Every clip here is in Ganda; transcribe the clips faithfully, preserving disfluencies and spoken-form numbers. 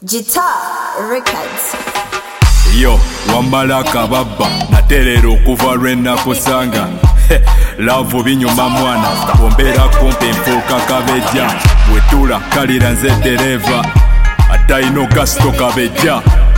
Guitar Records. Yo, wambala kababa naterera okuva lwenakusanga laavu binyuma mwana bombera kumpi nfuuka kabeja bwetula kalira nze dereva atayino gasito kabeja.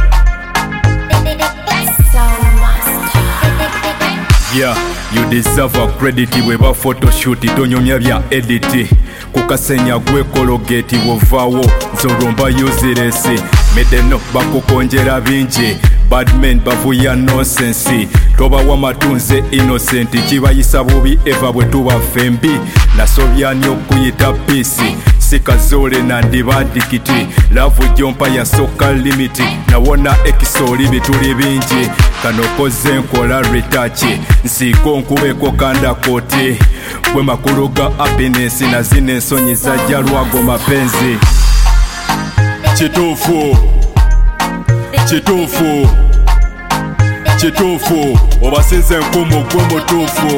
Yeah, you deserve a credit bweba photoshoot tonyomya bya edit kukasenya gwe kologeti wovaawo nzolomba useless medeno bakukonjera bingi badmen bavuya nonsense toba wamatunze innocent kibayisa bubi eva bwe tuba fembi nasobyani okuyita pisi sikazole nandibadikiti lavu jompa ya soka limiti nawona ekisoli bituli bingi kanokoze nkola retachi nsiko nkubeko kanda koti bwe makulu ga happiness na zine ensonyi zajja lwago mapenzi. Kituufu kituufu kituufu obasinze nkumu gwe mutuufu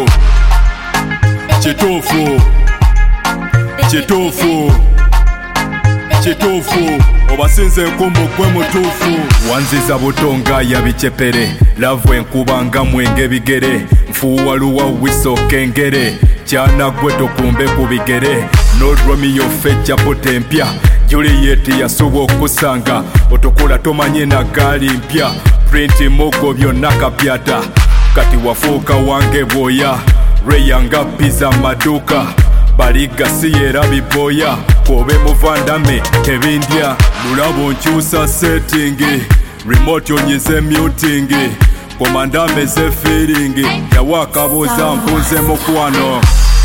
kituufu kituufu kituufu obasinze nkumu gwe mutuufu wanziza butonga yabicepere lavu enkubanga mwenge bigere nfuwaluwa wiso kengere kyana gwe tokumbe ku bigere no Romeo fejja potempya Juliet yasuba okusanga otukula tomanye na gaali mpya printi mogo byonna kapyata kati wafuuka wange bwoya reyanga pizza maduka baliga siyera biboya kobe muvandame tebindya lulabo nkyusa setting remote onyize muting komandame ze feeling yawakabuza mpunze mukwano.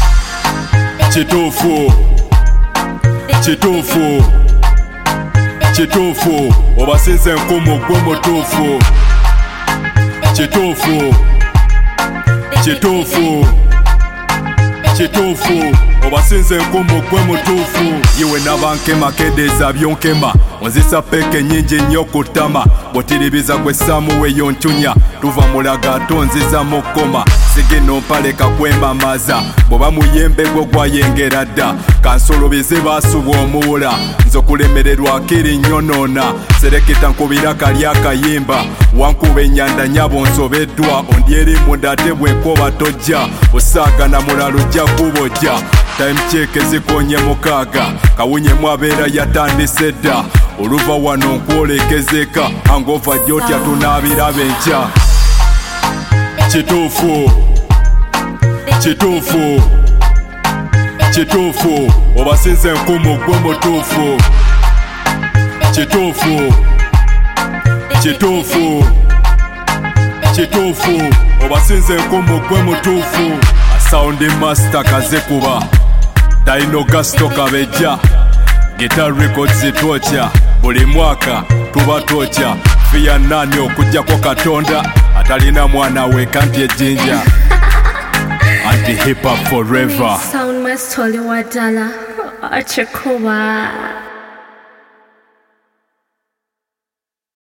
Kituufu kituufu kituufu obasinze nkumu gwe mutuufu kituufu kituufu kituufu obasinze nkumu gwe mutuufu iwe nabankema kedeza byonkema onzisa peke nyingi nnyo kutama bwotiribiza gwe samu weyo ntunya tuva mulaga tonziza mukoma sigino mpaleka kwemamaza bwoba muyembe gwo gwayengera dda kansolobize basuba omuwula nzokulemererwa akiri nyonoona sereketa nkubira kali akayimba wankuba ennyanda nyabo nsobeddwa ondyeri munda ate bwenkoba tojja osaagana mulala ojja kubojja time check zikonye mukaaga kawunyemu abeera yatandise dda oluva wano nkwolekezeka angova gyotya tunaabira benkya. Kituufu kituufu kituufu obasinze nkumu gwe mutuufu kituufu kituufu kituufu obasinze nkumu gwe mutuufu. Sound master kazekuba Dino Gasto kabeja Guitar Records twocha buli mwaka tuba twocha fiya nani okujja ko katonda atalina mwana we kanti ejinja anti hip hop forever. Sound master wadala achekuba.